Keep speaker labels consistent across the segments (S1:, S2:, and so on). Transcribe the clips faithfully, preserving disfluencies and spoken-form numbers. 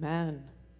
S1: Amen.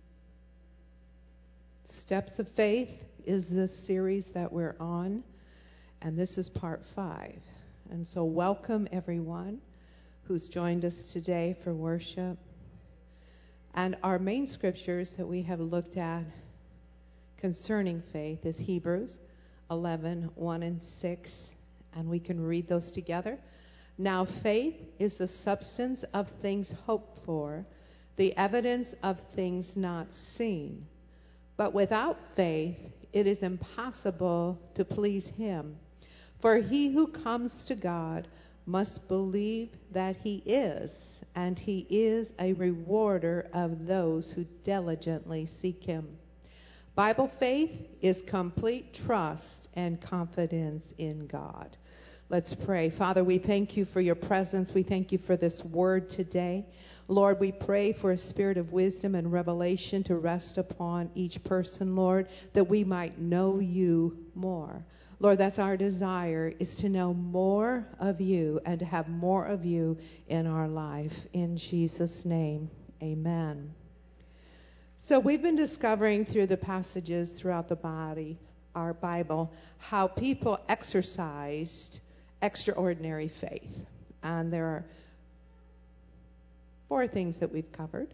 S1: Steps of Faith is this series that we're on, and this is part five. And so welcome everyone who's joined us today for worship. And our main scriptures that we have looked at concerning faith is Hebrews eleven, one and six, and we can read those together. Now faith is the substance of things hoped for, the evidence of things not seen. But without faith it is impossible to please him. For he who comes to God must believe that he is, and he is a rewarder of those who diligently seek him. Bible faith is complete trust and confidence in God. Let's pray. Father, we thank you for your presence. We thank you for this word today. Lord, we pray for a spirit of wisdom and revelation to rest upon each person, Lord, that we might know you more. Lord, that's our desire, is to know more of you and to have more of you in our life. In Jesus' name, amen. So we've been discovering through the passages throughout the body, our Bible, how people exercised extraordinary faith. And there are four things that we've covered.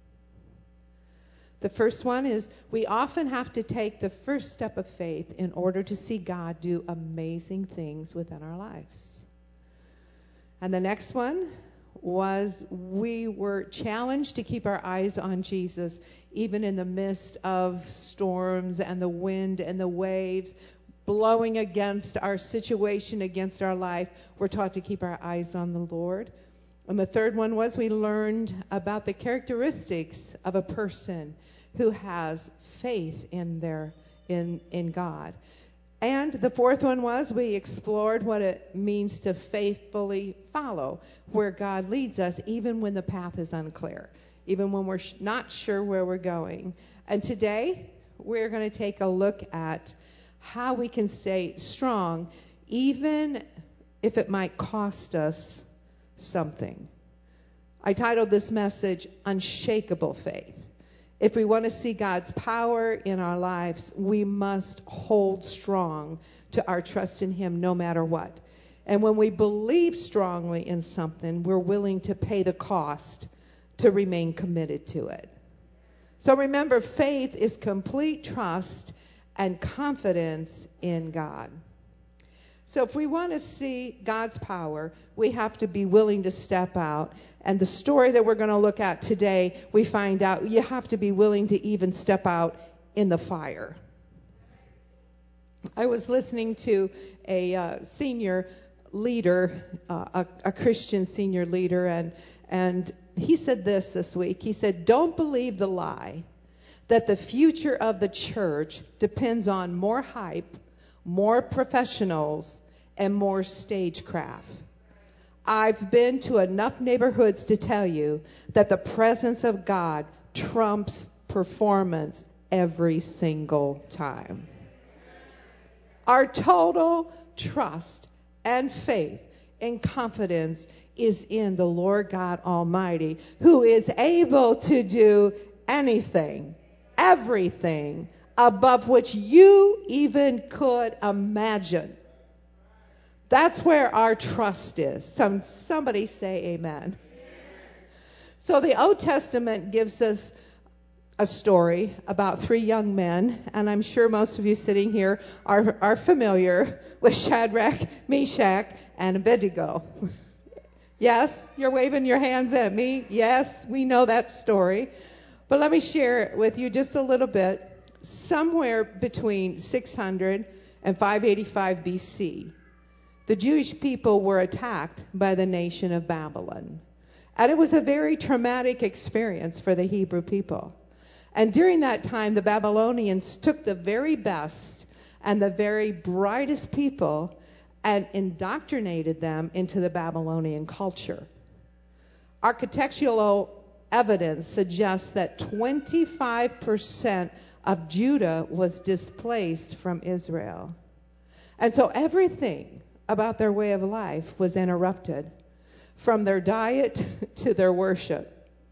S1: The first one is we often have to take the first step of faith in order to see God do amazing things within our lives. And the next one was we were challenged to keep our eyes on Jesus, even in the midst of storms and the wind and the waves blowing against our situation, against our life. We're taught to keep our eyes on the Lord. And the third one was we learned about the characteristics of a person who has faith in their in in God. And the fourth one was we explored what it means to faithfully follow where God leads us, even when the path is unclear, even when we're sh- not sure where we're going. And today we're going to take a look at how we can stay strong, even if it might cost us something. I titled this message, Unshakable Faith. If we want to see God's power in our lives, we must hold strong to our trust in him no matter what. And when we believe strongly in something, we're willing to pay the cost to remain committed to it. So remember, faith is complete trust and confidence in God. So if we want to see God's power, we have to be willing to step out. And the story that we're going to look at today, we find out you have to be willing to even step out in the fire. I was listening to a uh, senior leader, uh, a, a Christian senior leader, and and he said this this week. He said, "Don't believe the lie that the future of the church depends on more hype, more professionals, and more stagecraft. I've been to enough neighborhoods to tell you that the presence of God trumps performance every single time." Our total trust and faith and confidence is in the Lord God Almighty, who is able to do anything, everything, above which you even could imagine. That's where our trust is. Some, somebody say amen. So the Old Testament gives us a story about three young men, and I'm sure most of you sitting here are, are familiar with Shadrach, Meshach, and Abednego. Yes, you're waving your hands at me. Yes, we know that story. But let me share with you just a little bit. Somewhere between six hundred and five eighty-five B C, the Jewish people were attacked by the nation of Babylon. And it was a very traumatic experience for the Hebrew people. And during that time, the Babylonians took the very best and the very brightest people and indoctrinated them into the Babylonian culture. Architectural evidence suggests that twenty-five percent of Judah was displaced from Israel. And so everything about their way of life was interrupted, from their diet to their worship.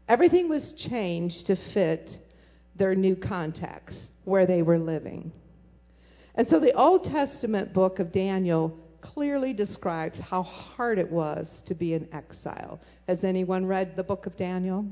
S1: Everything was changed to fit their new context where they were living. And so the Old Testament book of Daniel clearly describes how hard it was to be in exile. Has anyone read the book of Daniel?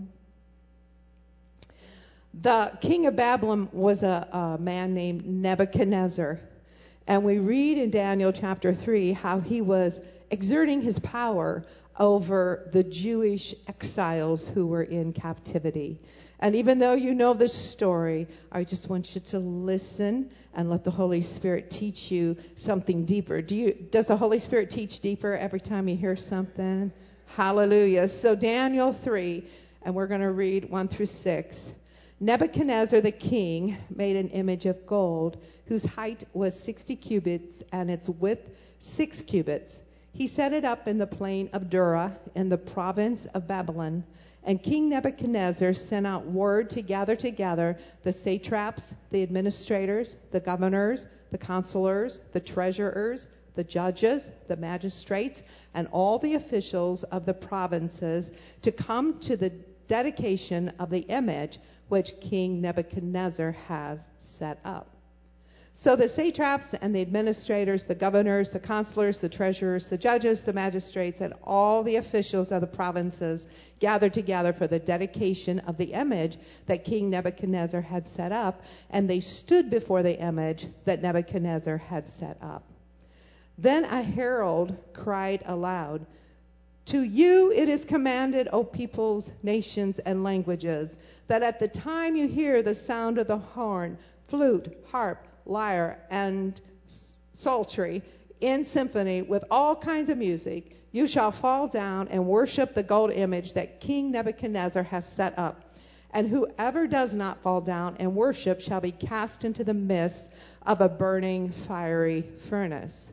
S1: The king of Babylon was a, a man named Nebuchadnezzar. And we read in Daniel chapter three how he was exerting his power over the Jewish exiles who were in captivity. And even though you know the story, I just want you to listen and let the Holy Spirit teach you something deeper. Do you, does the Holy Spirit teach deeper every time you hear something? Hallelujah. So Daniel three, and we're going to read one through six. Nebuchadnezzar the king made an image of gold whose height was sixty cubits and its width six cubits. He set it up in the plain of Dura in the province of Babylon. And King Nebuchadnezzar sent out word to gather together the satraps, the administrators, the governors, the counselors, the treasurers, the judges, the magistrates, and all the officials of the provinces to come to the dedication of the image which King Nebuchadnezzar has set up. So the satraps and the administrators, the governors, the counselors, the treasurers, the judges, the magistrates, and all the officials of the provinces gathered together for the dedication of the image that King Nebuchadnezzar had set up, and they stood before the image that Nebuchadnezzar had set up. Then a herald cried aloud, "To you it is commanded, O peoples, nations, and languages, that at the time you hear the sound of the horn, flute, harp, lyre, and psaltery in symphony with all kinds of music, you shall fall down and worship the gold image that King Nebuchadnezzar has set up. And whoever does not fall down and worship shall be cast into the midst of a burning fiery furnace."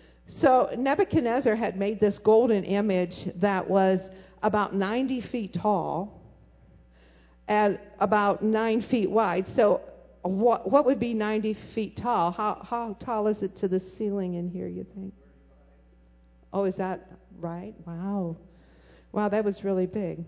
S1: So Nebuchadnezzar had made this golden image that was about ninety feet tall and about nine feet wide. So what what would be ninety feet tall? How how tall is it to the ceiling in here, you think? Oh, is that right? Wow. Wow, that was really big.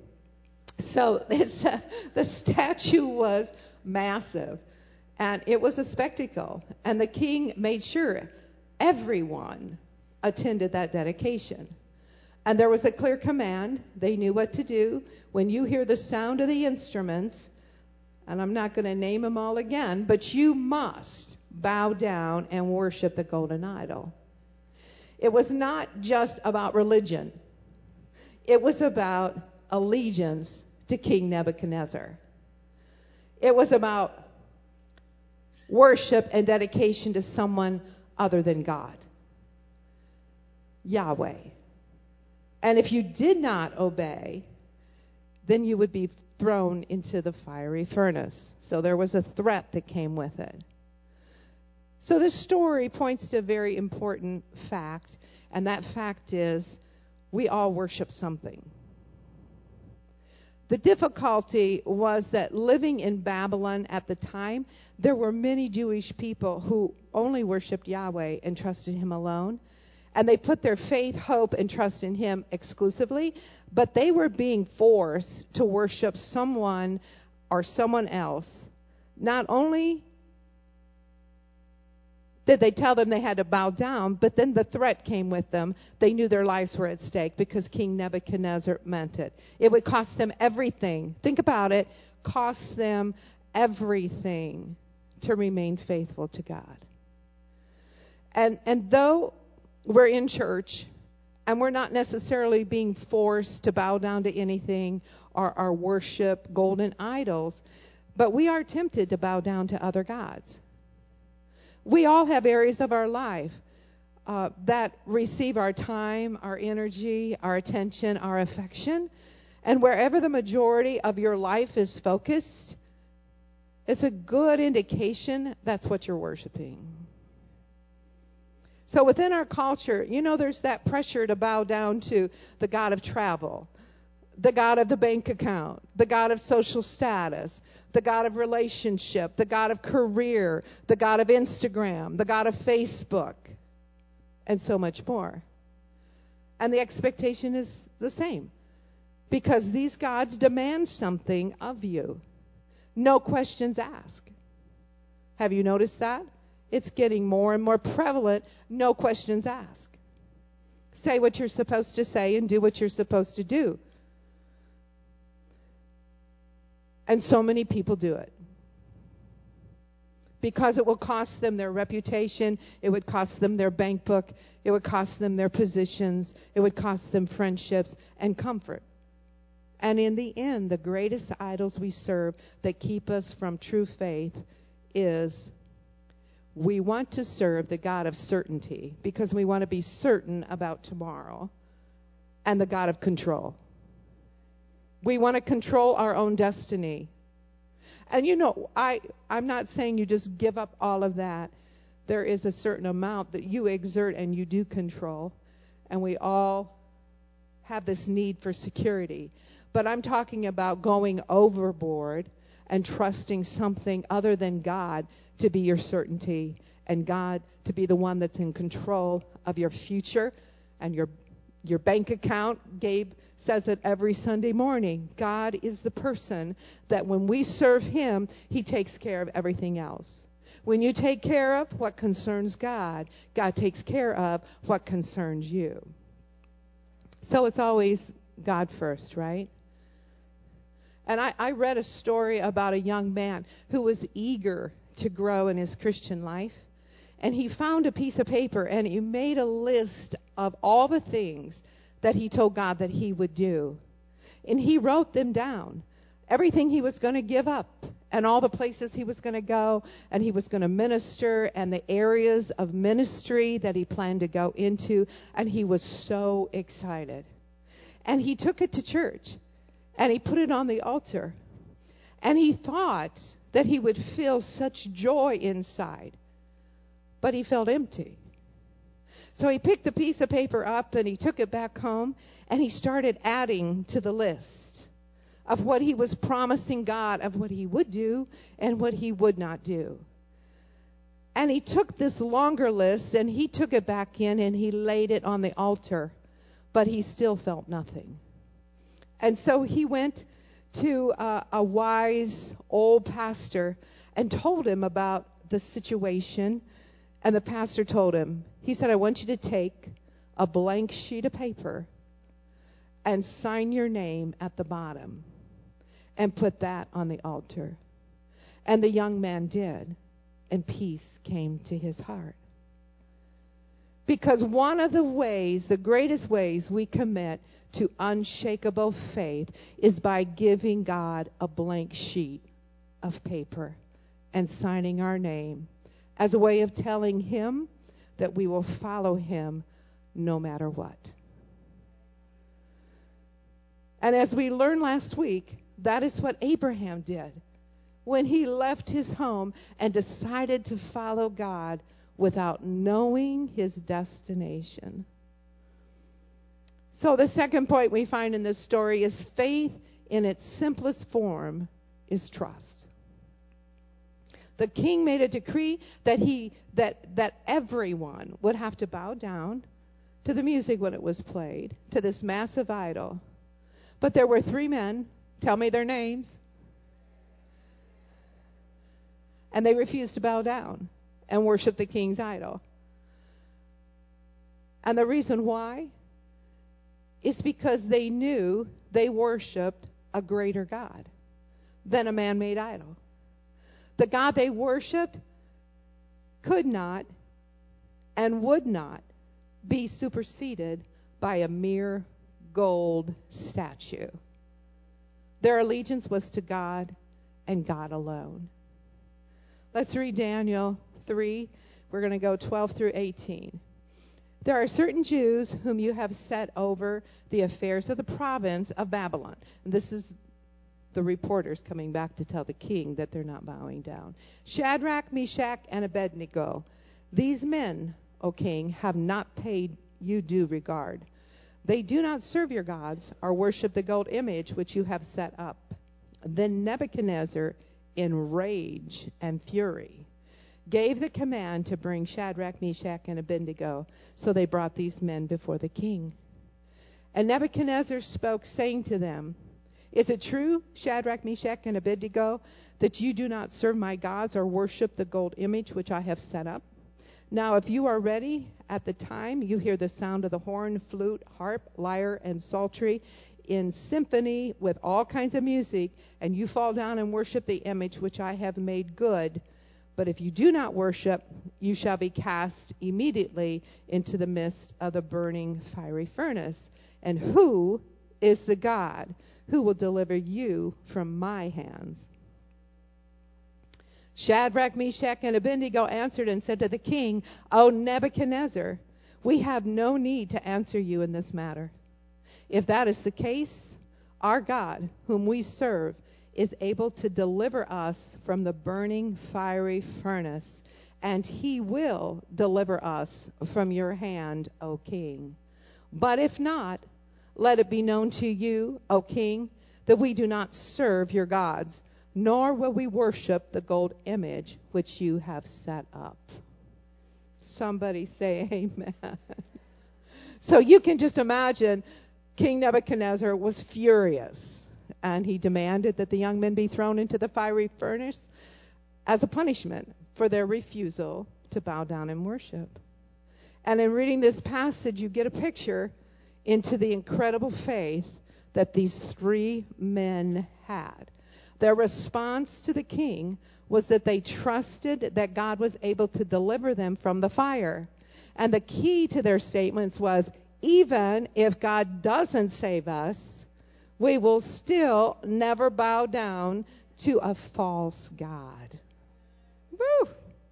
S1: So it's, uh, the statue was massive, and it was a spectacle. And the king made sure everyone attended that dedication. And there was a clear command. They knew what to do. When you hear the sound of the instruments, and I'm not going to name them all again, but you must bow down and worship the golden idol. It was not just about religion. It was about allegiance to King Nebuchadnezzar. It was about worship and dedication to someone other than God, Yahweh. And if you did not obey, then you would be thrown into the fiery furnace. So there was a threat that came with it. So this story points to a very important fact, and that fact is we all worship something. The difficulty was that living in Babylon at the time, there were many Jewish people who only worshiped Yahweh and trusted him alone. And they put their faith, hope, and trust in him exclusively, but they were being forced to worship someone or someone else. Not only did they tell them they had to bow down, but then the threat came with them. They knew their lives were at stake because King Nebuchadnezzar meant it. It would cost them everything. Think about it. Cost them everything to remain faithful to God. And and though we're in church, and we're not necessarily being forced to bow down to anything or, or worship golden idols, but we are tempted to bow down to other gods. We all have areas of our life uh, that receive our time, our energy, our attention, our affection, and wherever the majority of your life is focused, it's a good indication that's what you're worshiping. So within our culture, you know, there's that pressure to bow down to the god of travel, the god of the bank account, the god of social status, the god of relationship, the god of career, the god of Instagram, the god of Facebook, and so much more. And the expectation is the same. Because these gods demand something of you. No questions asked. Have you noticed that? It's getting more and more prevalent. No questions asked. Say what you're supposed to say and do what you're supposed to do. And so many people do it. Because it will cost them their reputation, it would cost them their bank book, it would cost them their positions, it would cost them friendships and comfort. And in the end, the greatest idols we serve that keep us from true faith is we want to serve the God of certainty because we want to be certain about tomorrow, and the God of control. We want to control our own destiny. And you know, I, I'm not saying you just give up all of that. There is a certain amount that you exert and you do control. And we all have this need for security. But I'm talking about going overboard and trusting something other than God to be your certainty, and God to be the one that's in control of your future and your your bank account. Gabe says it every Sunday morning. God is the person that when we serve him, he takes care of everything else. When you take care of what concerns God, God takes care of what concerns you. So it's always God first, right? And I, I read a story about a young man who was eager to grow in his Christian life. And he found a piece of paper and he made a list of all the things that he told God that he would do. And he wrote them down. Everything he was going to give up and all the places he was going to go, and he was going to minister and the areas of ministry that he planned to go into. And he was so excited. And he took it to church and he put it on the altar. And he thought that he would feel such joy inside. But he felt empty. So he picked the piece of paper up and he took it back home and he started adding to the list of what he was promising God, of what he would do and what he would not do. And he took this longer list and he took it back in and he laid it on the altar, but he still felt nothing. And so he went to uh, a wise old pastor and told him about the situation. And the pastor told him, he said, I want you to take a blank sheet of paper and sign your name at the bottom and put that on the altar. And the young man did, and peace came to his heart. Because one of the ways, the greatest ways we commit to unshakable faith is by giving God a blank sheet of paper and signing our name as a way of telling him that we will follow him no matter what. And as we learned last week, that is what Abraham did when he left his home and decided to follow God without knowing his destination. So the second point we find in this story is faith in its simplest form is trust. The king made a decree that he that that everyone would have to bow down to the music when it was played, to this massive idol. But there were three men, tell me their names, and they refused to bow down and worship the king's idol. And the reason why is because they knew they worshiped a greater God than a man-made idol. The God they worshiped could not and would not be superseded by a mere gold statue. Their allegiance was to God and God alone. Let's read Daniel three. We're going to go twelve through eighteen. There are certain Jews whom you have set over the affairs of the province of Babylon. And this is the reporters coming back to tell the king that they're not bowing down. Shadrach, Meshach, and Abednego. These men, O king, have not paid you due regard. They do not serve your gods or worship the gold image which you have set up. Then Nebuchadnezzar, in rage and fury, gave the command to bring Shadrach, Meshach, and Abednego. So they brought these men before the king. And Nebuchadnezzar spoke, saying to them, Is it true, Shadrach, Meshach, and Abednego, that you do not serve my gods or worship the gold image which I have set up? Now, if you are ready at the time you hear the sound of the horn, flute, harp, lyre, and psaltery in symphony with all kinds of music, and you fall down and worship the image which I have made good, but if you do not worship, you shall be cast immediately into the midst of the burning fiery furnace. And who is the God who will deliver you from my hands? Shadrach, Meshach, and Abednego answered and said to the king, O Nebuchadnezzar, we have no need to answer you in this matter. If that is the case, our God, whom we serve, is able to deliver us from the burning fiery furnace, and he will deliver us from your hand, O king. But if not, let it be known to you, O king, that we do not serve your gods, nor will we worship the gold image which you have set up. Somebody say amen. So you can just imagine King Nebuchadnezzar was furious, and he demanded that the young men be thrown into the fiery furnace as a punishment for their refusal to bow down and worship. And in reading this passage, you get a picture into the incredible faith that these three men had. Their response to the king was that they trusted that God was able to deliver them from the fire. And the key to their statements was, even if God doesn't save us, we will still never bow down to a false God. Woo!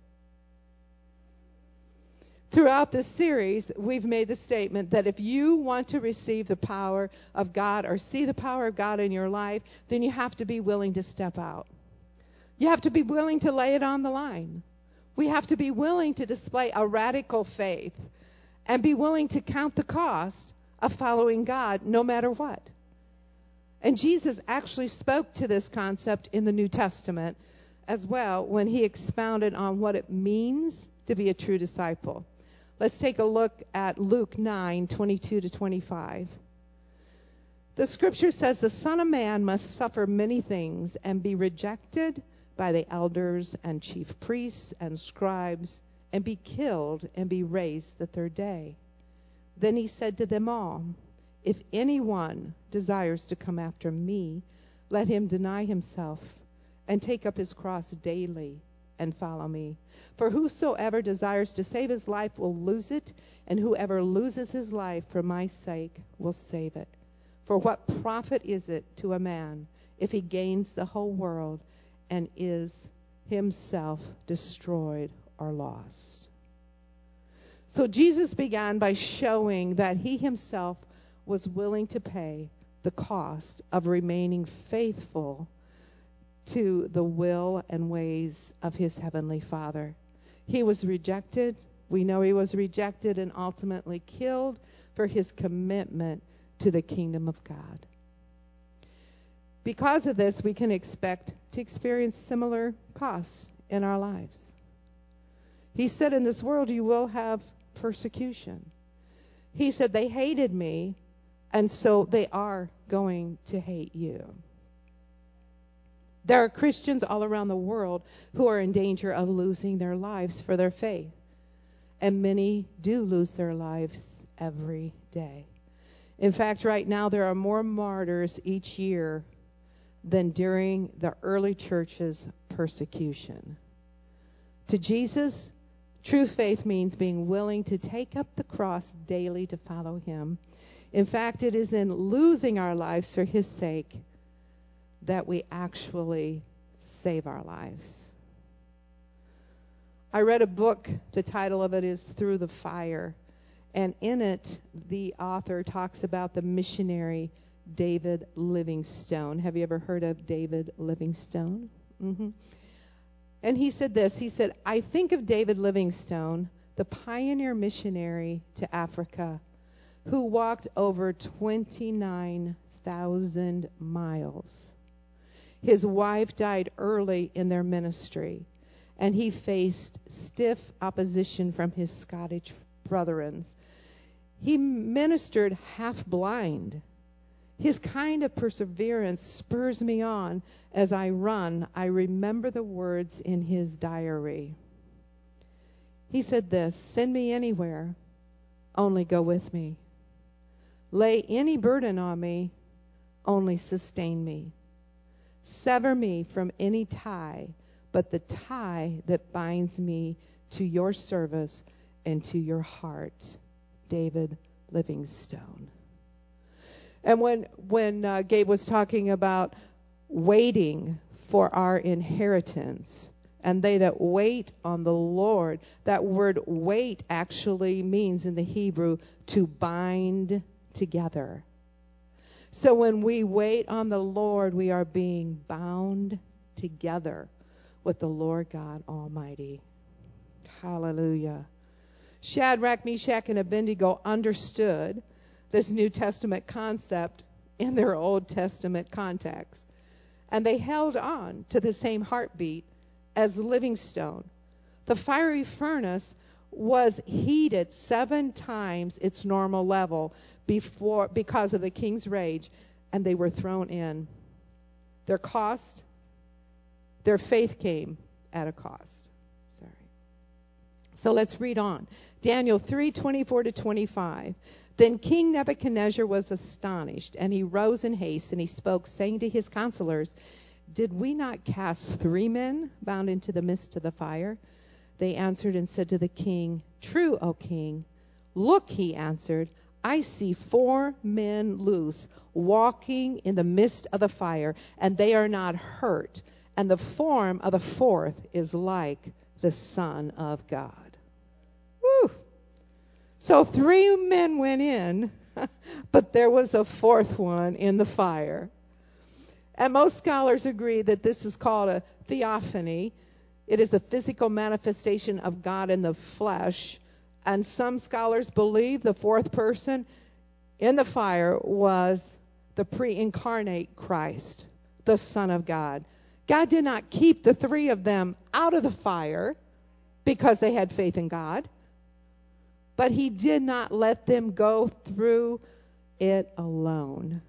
S1: Throughout this series, we've made the statement that if you want to receive the power of God or see the power of God in your life, then you have to be willing to step out. You have to be willing to lay it on the line. We have to be willing to display a radical faith and be willing to count the cost of following God no matter what. And Jesus actually spoke to this concept in the New Testament as well when he expounded on what it means to be a true disciple. Let's take a look at Luke nine, twenty-two to twenty-five. The scripture says, the Son of Man must suffer many things and be rejected by the elders and chief priests and scribes and be killed and be raised the third day. Then he said to them all, if anyone desires to come after me, let him deny himself and take up his cross daily and follow me. For whosoever desires to save his life will lose it, and whoever loses his life for my sake will save it. For what profit is it to a man if he gains the whole world and is himself destroyed or lost? So Jesus began by showing that he himself was willing to pay the cost of remaining faithful to the will and ways of his heavenly Father. He was rejected. We know he was rejected and ultimately killed for his commitment to the kingdom of God. Because of this, we can expect to experience similar costs in our lives. He said, in this world you will have persecution. He said, they hated me, and so they are going to hate you. There are Christians all around the world who are in danger of losing their lives for their faith. And many do lose their lives every day. In fact, right now there are more martyrs each year than during the early church's persecution. To Jesus, true faith means being willing to take up the cross daily to follow him. In fact, it is in losing our lives for his sake that we actually save our lives. I read a book, the title of it is Through the Fire, and in it the author talks about the missionary David Livingstone. Have you ever heard of David Livingstone? Mm-hmm. And he said this, he said, I think of David Livingstone, the pioneer missionary to Africa, who walked over twenty-nine thousand miles. His wife died early in their ministry, and he faced stiff opposition from his Scottish brethren. He ministered half blind. His kind of perseverance spurs me on. As I run, I remember the words in his diary. He said this, "Send me anywhere, only go with me. Lay any burden on me, only sustain me. Sever me from any tie, but the tie that binds me to your service and to your heart." David Livingstone. And when when uh, Gabe was talking about waiting for our inheritance, and they that wait on the Lord, that word wait actually means in the Hebrew to bind together. So when we wait on the Lord, we are being bound together with the Lord God Almighty. Hallelujah. Shadrach, Meshach, and Abednego understood this New Testament concept in their Old Testament context. And they held on to the same heartbeat as Livingstone. The fiery furnace was heated seven times its normal level before because of the king's rage, and they were thrown in. Their cost, their faith came at a cost. Sorry. So let's read on. Daniel three twenty-four to twenty-five. Then King Nebuchadnezzar was astonished, and he rose in haste, and he spoke, saying to his counselors, "Did we not cast three men bound into the midst of the fire?" They answered and said to the king, "True, O king." "Look," he answered, "I see four men loose, walking in the midst of the fire, and they are not hurt, and the form of the fourth is like the Son of God." Woo! So three men went in, but there was a fourth one in the fire. And most scholars agree that this is called a theophany. It is a physical manifestation of God in the flesh. And some scholars believe the fourth person in the fire was the pre-incarnate Christ, the Son of God. God did not keep the three of them out of the fire because they had faith in God, but he did not let them go through it alone.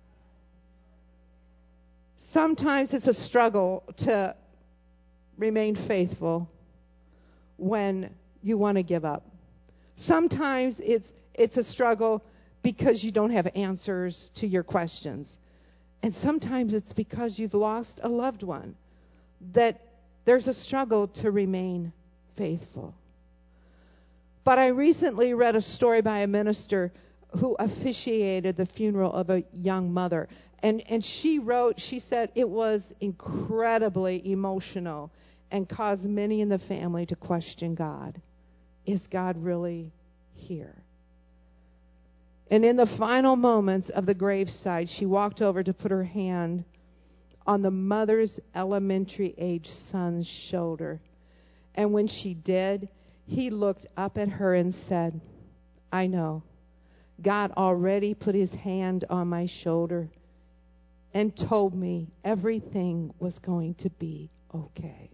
S1: Sometimes it's a struggle to remain faithful when you want to give up. Sometimes it's it's a struggle because you don't have answers to your questions. And sometimes it's because you've lost a loved one that there's a struggle to remain faithful. But I recently read a story by a minister who officiated the funeral of a young mother. And, and she wrote, she said it was incredibly emotional and caused many in the family to question God. Is God really here? And in the final moments of the graveside, she walked over to put her hand on the mother's elementary age son's shoulder. And when she did, he looked up at her and said, "I know. God already put his hand on my shoulder and told me everything was going to be okay."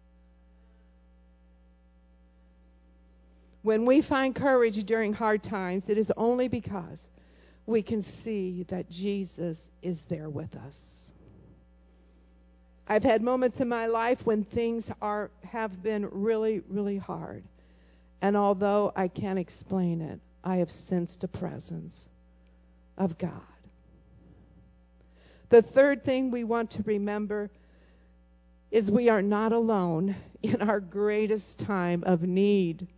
S1: When we find courage during hard times, it is only because we can see that Jesus is there with us. I've had moments in my life when things are have been really, really hard. And although I can't explain it, I have sensed the presence of God. The third thing we want to remember is we are not alone in our greatest time of need.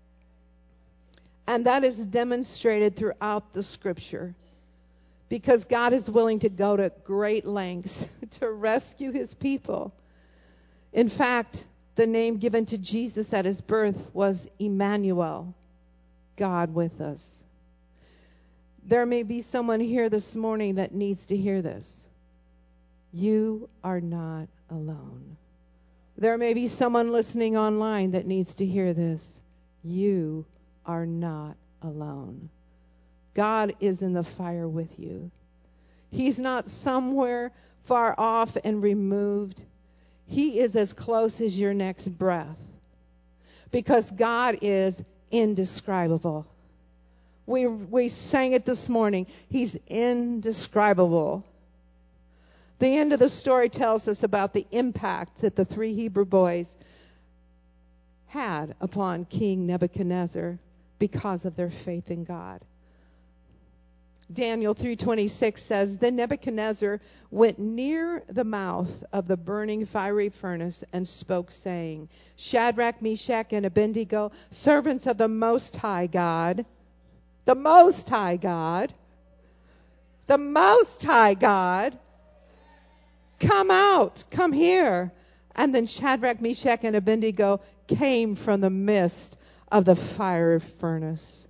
S1: And that is demonstrated throughout the Scripture, because God is willing to go to great lengths to rescue his people. In fact, the name given to Jesus at his birth was Emmanuel, God with us. There may be someone here this morning that needs to hear this. You are not alone. There may be someone listening online that needs to hear this. You are not alone. God is in the fire with you. He's not somewhere far off and removed. He is as close as your next breath, because God is indescribable. We we sang it this morning. He's indescribable. The end of the story tells us about the impact that the three Hebrew boys had upon King Nebuchadnezzar because of their faith in God. Daniel three twenty-six says, Then Nebuchadnezzar went near the mouth of the burning fiery furnace and spoke, saying, Shadrach, Meshach, and Abednego, servants of the Most High God, the Most High God, the Most High God, come out, come here. And then Shadrach, Meshach, and Abednego came from the midst of the fiery furnace.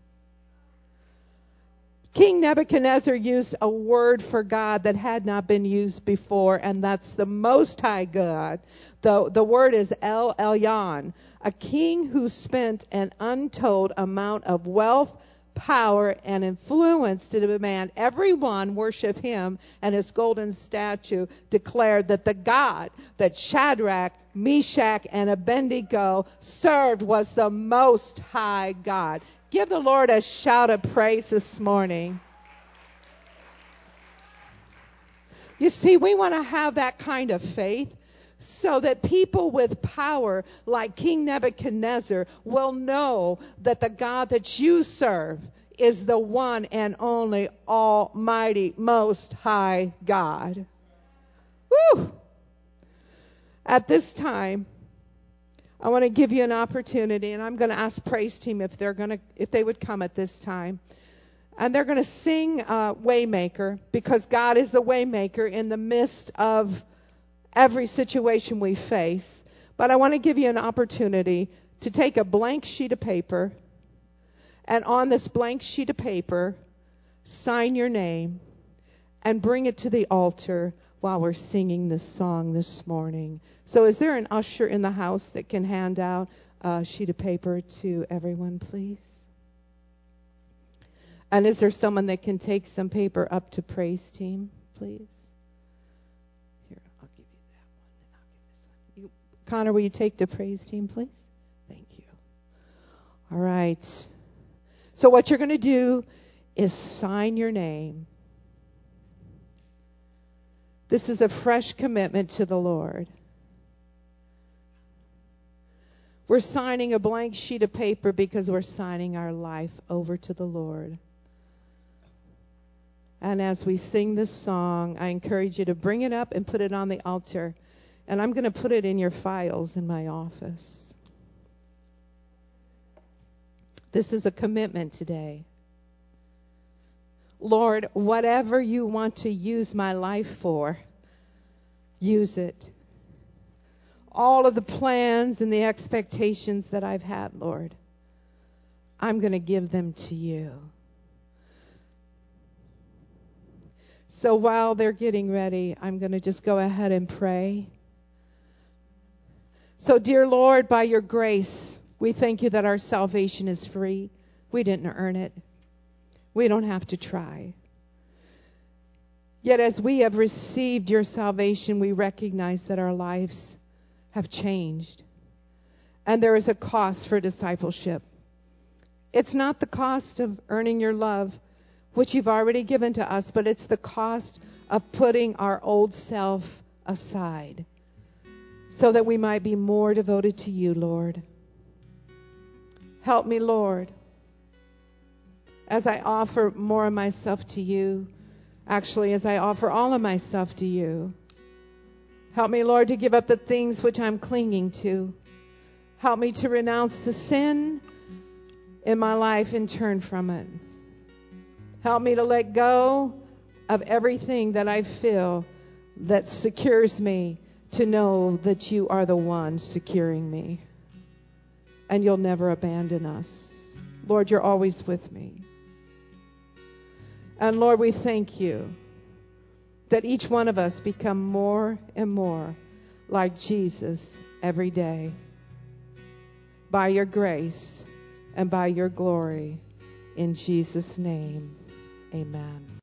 S1: King Nebuchadnezzar used a word for God that had not been used before, and that's the Most High God. The, the word is El Elyon, a king who spent an untold amount of wealth, power, and influence to demand everyone worship him, and his golden statue declared that the God that Shadrach, Meshach, and Abednego served was the Most High God. Give the Lord a shout of praise this morning. You see, we want to have that kind of faith so that people with power like King Nebuchadnezzar will know that the God that you serve is the one and only Almighty Most High God. Woo! At this time, I want to give you an opportunity, and I'm going to ask praise team if they're going to, if they would come at this time, and they're going to sing uh, Waymaker, because God is the Waymaker in the midst of every situation we face. But I want to give you an opportunity to take a blank sheet of paper, and on this blank sheet of paper, sign your name and bring it to the altar while we're singing this song this morning. So is there an usher in the house that can hand out a sheet of paper to everyone, please? And is there someone that can take some paper up to praise team, please? Here, I'll give you that one, and I'll give this one. You, Connor, will you take to praise team, please? Thank you. All right. So what you're going to do is sign your name. This is a fresh commitment to the Lord. We're signing a blank sheet of paper because we're signing our life over to the Lord. And as we sing this song, I encourage you to bring it up and put it on the altar. And I'm going to put it in your files in my office. This is a commitment today. Lord, whatever you want to use my life for, use it. All of the plans and the expectations that I've had, Lord, I'm going to give them to you. So while they're getting ready, I'm going to just go ahead and pray. So, dear Lord, by your grace, we thank you that our salvation is free. We didn't earn it. We don't have to try. Yet as we have received your salvation, we recognize that our lives have changed. And there is a cost for discipleship. It's not the cost of earning your love, which you've already given to us, but it's the cost of putting our old self aside so that we might be more devoted to you, Lord. Help me, Lord, as I offer more of myself to you, actually as I offer all of myself to you. Help me, Lord, to give up the things which I'm clinging to. Help me to renounce the sin in my life and turn from it. Help me to let go of everything that I feel that secures me, to know that you are the one securing me. And you'll never abandon us. Lord, you're always with me. And Lord, we thank you that each one of us become more and more like Jesus every day. By your grace and by your glory. In Jesus' name, amen.